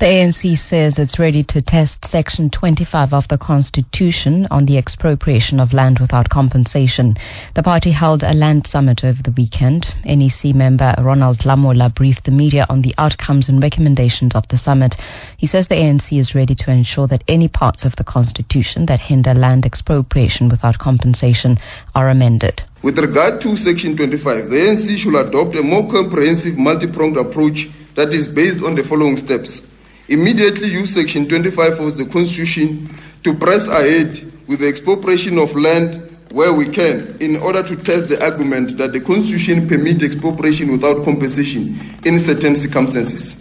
The ANC says it's ready to test Section 25 of the Constitution on the expropriation of land without compensation. The party held a land summit over the weekend. NEC member Ronald Lamola briefed the media on the outcomes and recommendations of the summit. He says the ANC is ready to ensure that any parts of the Constitution that hinder land expropriation without compensation are amended. With regard to Section 25, the ANC should adopt a more comprehensive multi-pronged approach that is based on the following steps. Immediately use Section 25 of the Constitution to press ahead with the expropriation of land where we can, in order to test the argument that the Constitution permits expropriation without compensation in certain circumstances.